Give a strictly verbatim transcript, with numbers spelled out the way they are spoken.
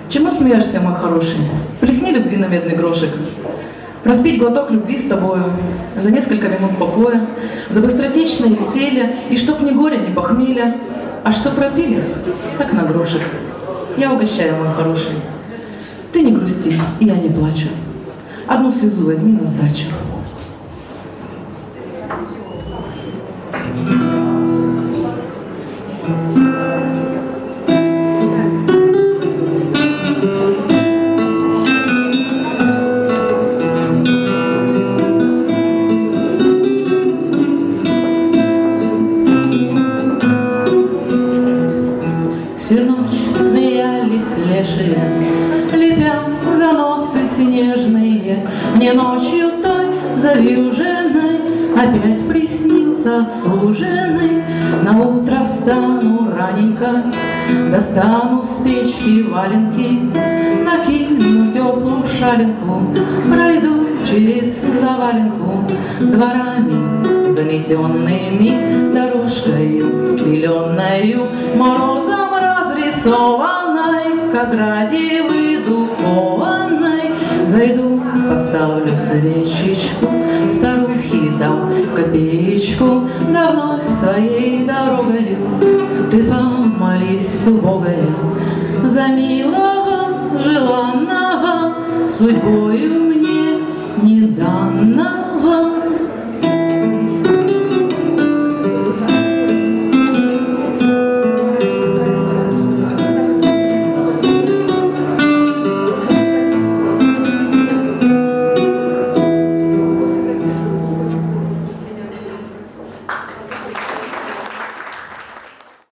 Чему смеешься, мой хороший? Плесни любви на медный грошек. Распить глоток любви с тобою за несколько минут покоя, за быстротечное веселье, и чтоб ни горя, ни похмелья, а что пропили, так на грошек. Я угощаю, мой хороший. Ты не грусти, и я не плачу. Одну слезу возьми на сдачу. Всю ночь смеялись лешие, лепя заносы снежные. Мне ночью той завьюженной опять приснился суженый. На утро встану раненько, достану с печки валенки, накину теплую шаленку, пройду через заваленку дворами заметенными, дорожкою беленою, морозом разрисованной, как ради выйду кованной. Зайду, поставлю свечечку, старухе дам копеечку, да вновь своей дорогою ты помолись, убогая, за милого, желанного, судьбою мне неданного.